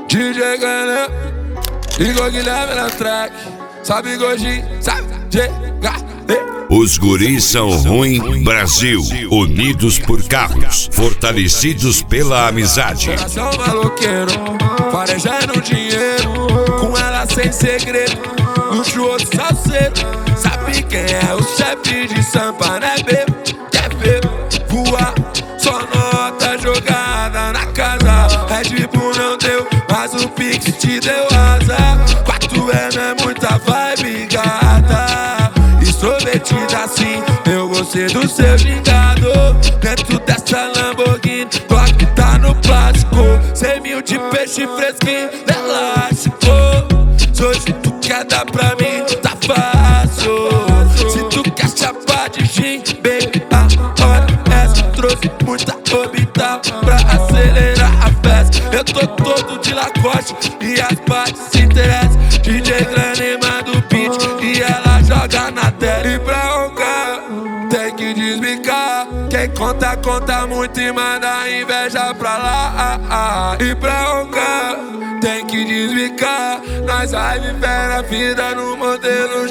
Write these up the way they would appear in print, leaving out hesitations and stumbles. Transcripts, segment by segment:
DJ Gané, Igor Guilherme na track. Sabe Gojinho, sabe G-H-D. Os guris são ruim Brasil, unidos por carros, fortalecidos pela amizade. Coração maloqueiro, farejando dinheiro, com ela sem segredo, luxuoso salseiro. Sabe quem é o chefe de Sampa, né, bebo? Quer ver voar, só nota jogada na casa. Red Bull não deu, mas o Pix te deu azar. 4M é muita vibe, gata, extrovertida assim, eu gostei do seu gingado. Dentro dessa Lamborghini, toque tá no plástico. 100 mil de peixe fresquinho, elástico. Se hoje tu quer dar pra mim, tá fácil. Se tu quer chapar de gin, baby, a hora essa. Trouxe muita orbital pra acelerar a festa. Eu tô todo de Lacoste e as partes se interessam. DJ Grande manda o beat e ela joga na tela. E pra roncar, tem que desbicar. Quem conta, conta muito e manda inveja pra lá. E pra roncar, tem que desbicar. Nós vai viver a vida no modelo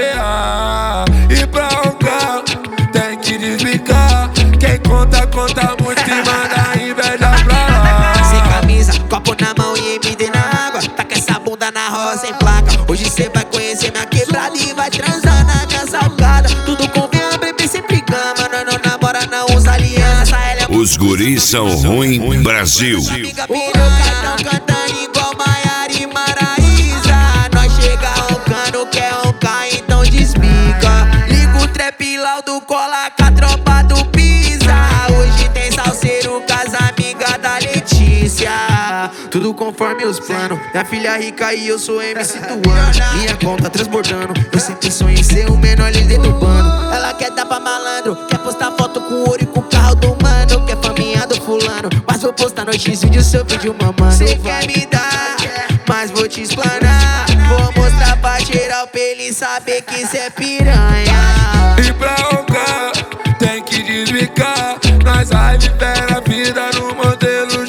GTA. E pra roncar, tem que desbicar. Quem conta, conta muito e manda inveja pra lá. Sem camisa, copo na mão e MD na água. Taca essa bunda na roça sem placa. Hoje cê vai conhecer minha quebrada e vai transar na minha salgada. Tudo convém, bebê sempre cama. Nós não namora, não usa aliança. Os guris são ruim Brasil. Amiga piroca tão cantando igual Maiara e Maraísa. Nós chega roncando, quer roncar, então desbica. Liga o trap laudo, cola com a tropa do Pisa. Hoje tem salseiro com as amigas da Letícia. Tudo conforme os planos. Minha filha rica e eu sou MC do ano. Minha conta transbordando. Eu sempre sonhei em ser o menor líder do bando. Ela quer dar pra malandro, quer postar foto com ouro e com o carro do mano. Quer faminha do fulano, mas vou postar no X-Vídeo seu vídeo mamando. Cê quer me dar, mas vou te explanar. Vou mostrar pra geral pra ele saber que cê é piranha. E pra roncar, tem que desbicar. Nós vai viver a vida no modelo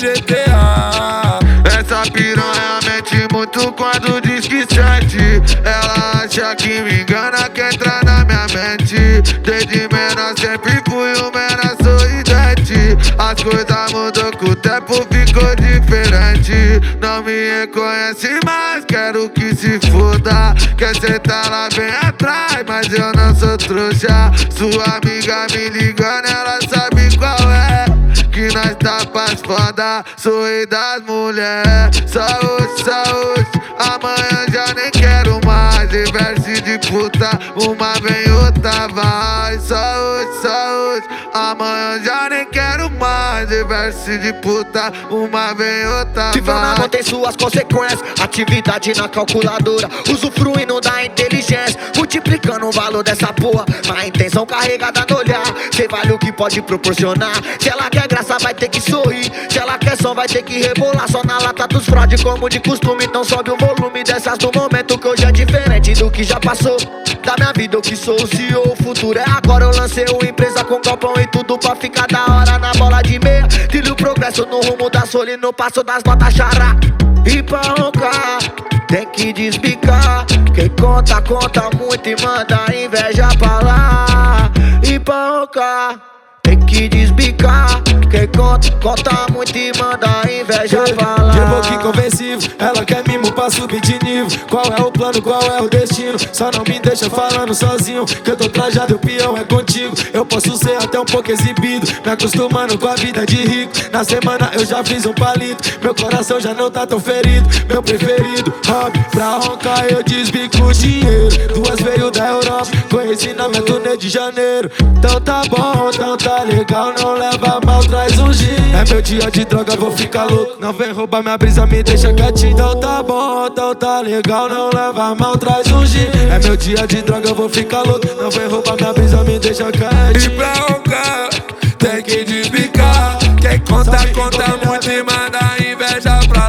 GTA. Essa piranha mente muito quando diz que sente. Ela acha que me engana, quer entrar na minha mente. Desde menor sempre fui o menor sorridente. As coisas mudou com o tempo, ficou diferente. Não me reconhece mais, quero que se foda. Quer sentar lá bem atrás, mas eu não sou trouxa. Sua amiga me ligando, ela sabe qual é. Que nós tapas foda, sou rei das mulheres. Saúde, saúde, amanhã já nem quero mais. Diverse de puta, uma vem outra vai. Saúde, saúde, amanhã já nem quero mais. Diverse de puta, uma vem outra vai. Tivana não tem suas consequências, atividade na calculadora, usufruindo da inteligência, multiplicando o valor dessa porra. A intenção carregada no olhar, cê vale o que pode proporcionar. Se ela quer graça vai ter que sorrir, se ela quer som vai ter que rebolar. Só na lata dos fraude como de costume, então sobe o volume dessas do momento. Que hoje é diferente do que já passou. Da minha vida eu que sou o CEO, o futuro é agora. Eu lancei uma empresa com galpão e tudo pra ficar da hora na bola de meia. Trilho o progresso no rumo da soli, no passo das notas xará. E pra roncar, tem que desbicar. Quem conta, conta muito e manda inveja pra lá. E pra roncar, tem que desbicar. Quem conta, conta muito e manda inveja pra lá. De boquinha convencivo, ela quer mimo pra subir de nível. Qual é o plano, qual é o destino? Só não me deixa falando sozinho, que eu tô trajado e o peão é contigo. Eu posso ser até um pouco exibido, me acostumando com a vida de rico. Na semana eu já fiz um palito, meu coração já não tá tão ferido. Meu preferido, hobby, pra roncar eu desbico o dinheiro. Duas veio da Europa, conheci na minha turnê de janeiro. Então tá bom, então tá legal, não leva mal, traz um gin. É meu dia de droga, vou ficar louco. Não vem roubar minha brisa, me deixa quietinho. Então tá bom, então tá legal, não leva mal, traz um gin. É meu dia de droga, vou ficar louco. Não vem roubar minha brisa, me deixa quietinho. E pra roncar, tem que desbicar. Quem conta, conta muito e manda inveja pra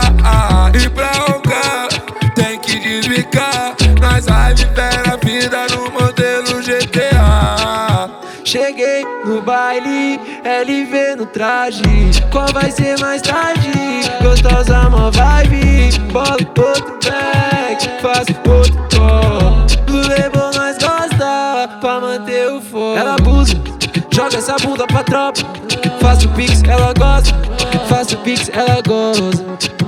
lá. E pra roncar, tem que desbicar. Nós vai viver a vida no modelo GTA. Cheguei cheguei no baile, LV no traje. Qual vai ser mais tarde? Gostosa, mó vibe. Bola outro back, faço outro call. Do label nós gosta, pra manter o foco. Ela abusa, joga essa bunda pra tropa. Faço pix, ela gosta. Faço pix, ela goza.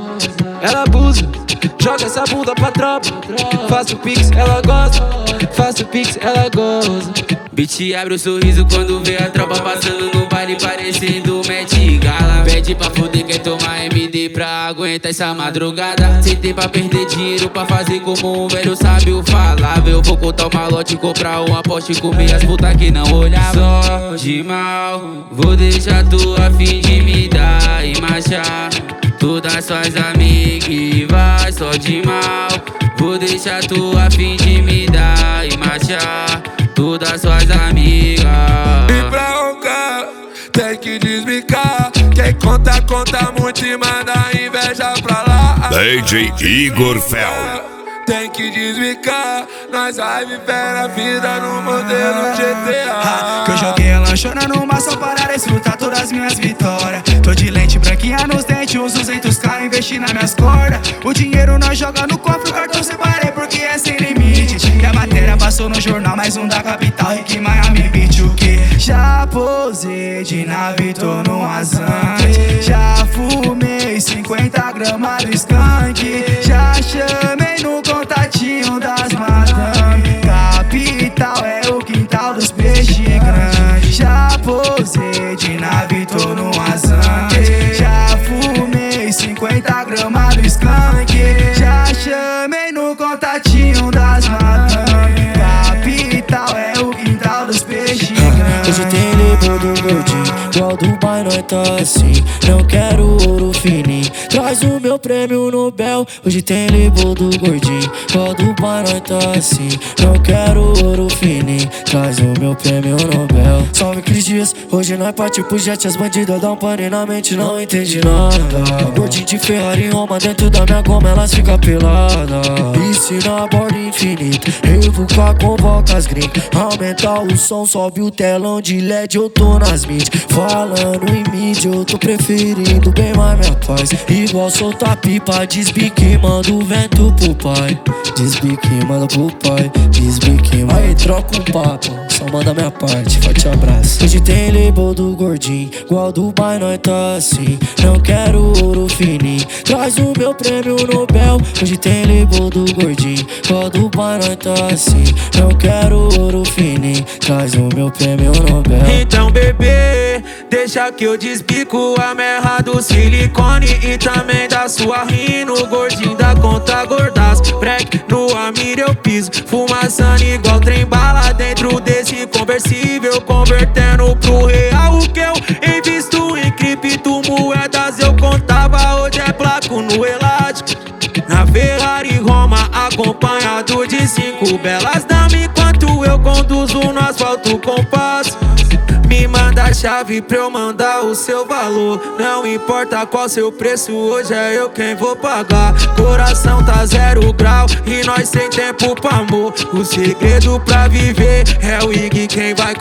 Ela abusa, joga essa bunda pra tropa. Faço pix, ela gosta. Faço pix, ela goza. Bitch abre o sorriso quando vê a tropa passando no baile parecendo Met Gala. Pede pra fuder, quer tomar MD pra aguentar essa madrugada. Sem ter pra perder dinheiro pra fazer como um velho sábio falava. Eu vou contar o malote, comprar uma Porsche e comer as putas que não olhavam. Só de mal, vou deixar tu a fim de me dar e marchar. Todas suas amigas e vai só de mal. Vou deixar tu a fim de me dar e marchar. Todas suas amigas. E pra roncar, tem que desbicar. Quem conta, conta muito e manda inveja pra lá. DJ Igor Fel. Tem que desbicar, nós vai viver a vida no modelo GTA. Que eu joguei a lanchona numa só para desfrutar todas as minhas vitórias. Tô de lente branquinha nos dentes, uns 200k investi nas minhas cordas. O dinheiro nós joga no cofre, o cartão separei porque é sem limite. E a matéria passou no jornal, mais um da capital, Rick Miami Beach. O que? Já posei de nave, tô no rasante. Já fumei 50 gramas do skunk. Já chamei no contatinho das madame. Capital é o quintal dos peixes grandes. Já posei de nave, tô no rasante. Já fumei 50 gramas do skunk. Já chamei no contatinho das madame. Capital é o quintal dos peixes grandes. Hoje tem label do gordinho, igual Dubai nós tá assim. Não quero ouro fininho, traz o meu prêmio Nobel. Hoje tem label do gordinho, igual Dubai nós tá assim. Não quero ouro fininho, traz o meu prêmio Nobel. Salve Cris Dias, hoje nós partiu pro jet. As bandidas dão pane na mente, não entendi nada. Gordinho de Ferrari em Roma, dentro da minha goma elas ficam peladas. E se na borda infinita, eu vou convoca as gringas. Aumenta o som, sobe o telão de LED, eu tô nas mídias. Falando em mídia, eu tô preferindo bem mais minha paz. Igual solta pipa, desbique, manda o vento pro pai. Desbique, manda pro pai, desbique, aí troca um papo, só manda minha parte, forte abraço. Hoje tem label do gordinho, igual Dubai nós tá assim. Não quero ouro fininho, traz o meu prêmio Nobel. Hoje tem label do gordinho, igual Dubai nós tá assim. Não quero ouro fininho, traz o meu prêmio Nobel. Então bebê, deixa que eu desbico a merda do silicone e também da sua rino. Gordinho da conta gordaço, break no Amir eu piso. Fumaçando igual trem bala dentro desse conversível, convertendo pro real o que eu invisto em criptomoedas. Eu contava, hoje é placo no elástico. Na Ferrari Roma, acompanhado de 5 belas damas, enquanto eu conduzo no asfalto com passo. Me manda a chave pra eu mandar o seu valor. Não importa qual seu preço, hoje é eu quem vou pagar. Coração tá 0 grau e nós sem tempo pra amor. O segredo pra viver é o Ig quem vai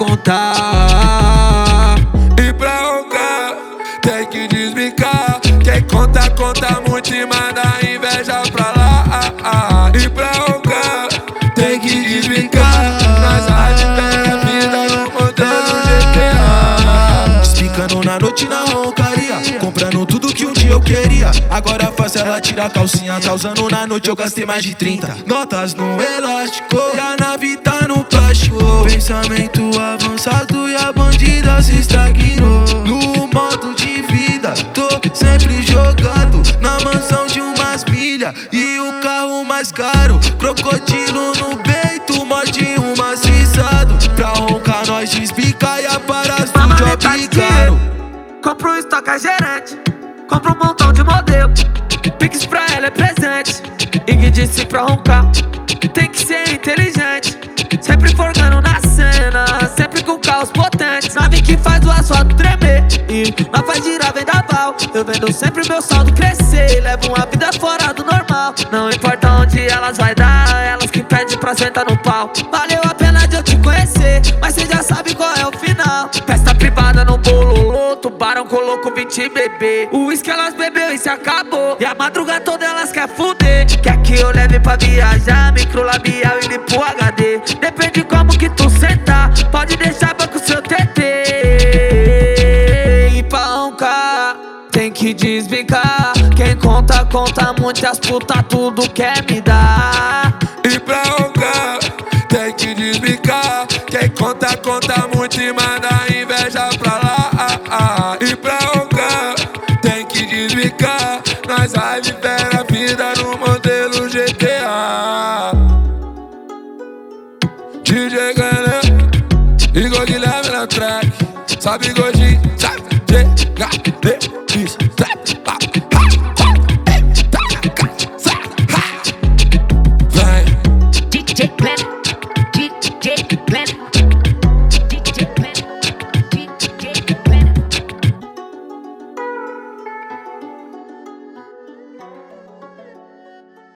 contar. E pra roncar, tem que desbicar. Quem conta, conta muito e manda inveja pra lá. E pra roncar, tem que desbicar. Nós vai viver a vida no modelo GTA. Despicando na noite na roncaria, comprando tudo que um dia eu queria. Agora faço ela tirar a calcinha, tá usando na noite eu gastei mais de 30 notas no elástico, e a nave tá no plástico. Pensamento avançado e a bandida se estagnou. No modo de vida, tô sempre jogado na mansão de umas milhas e o carro mais caro. Crocodilo no peito, morde um maciçado. Pra roncar nós desbica e aparar as do job caro. Compro um estoque gerente, compro um montão de modelo. Pix pra ela é presente. Ig disse pra roncar, tem que ser inteligente. Sempre forgando na cena, sempre com carros potentes. Nave que faz o asfalto tremer e nós faz girar vendaval. Eu vendo sempre meu saldo crescer, levo uma vida fora do normal. Não importa onde elas vai dar, elas que pedem pra sentar no pau. Valeu a pena de eu te conhecer, mas cê já sabe qual é o final. coloco 20 bebê. O uísque elas bebeu e se acabou. E a madrugada toda elas quer fuder. Quer que eu leve pra viajar, microlabial e limpo HD. Depende como que tu sentar, pode deixar banco seu TT. E pra roncar, tem que desbicar. Quem conta, conta muito, as putas tudo quer me dar. E pra roncar, tem que desbicar. Quem conta, conta muito e manda inveja pra lá. E pra roncar, tem que desbicar. Nós vai viver a vida no modelo GTA. DJ Gané, Igor Guilherme na track. Sabe Godinho, sabe GHD.